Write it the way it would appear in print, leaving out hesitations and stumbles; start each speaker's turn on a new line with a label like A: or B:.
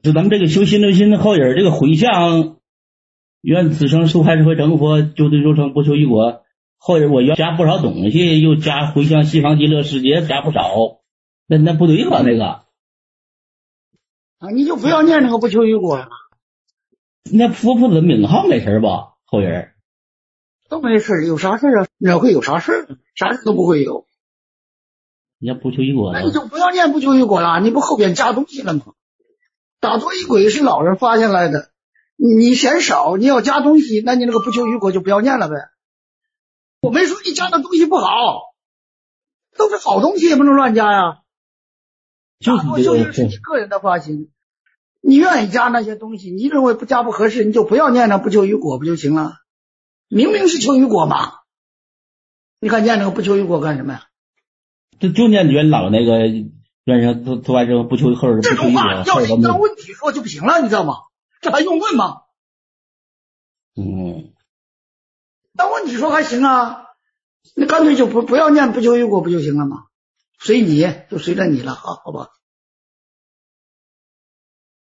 A: 就咱们这个修心中心的后人，这个回向愿此生受害社会成佛，就对肉成不求一果。后人我要加不少东西，又加回向西方极乐世界，加不少，那不对吧？那个
B: 啊，你就不要念那个不求于果了。
A: 那佛菩萨名号没事吧？后人
B: 都没事，有啥事啊？哪会有啥事？啥事都不会有。
A: 人家不求一果了，
B: 那你就不要念不求于果了，你不后边加东西了吗？打坐一鬼是老人发下来的，你嫌少，你要加东西，那你那个不求于果就不要念了呗。我没说你加的东西不好，都是好东西，也不能乱加呀。
A: 就是这个
B: 是你个人的发心，你愿意加那些东西，你认为不加不合适，你就不要念那不求于果不就行了？明明是求于果嘛，你看念那个不求于果干什么呀？
A: 就念元老那个愿上头完之后不求后人不
B: 这
A: 求一果，
B: 种话要是当问题说就不行了，你知道吗？这还用问吗？当问题说还行啊，你干脆就不要念不求于果不就行了吗？随你就随着你了，好吧。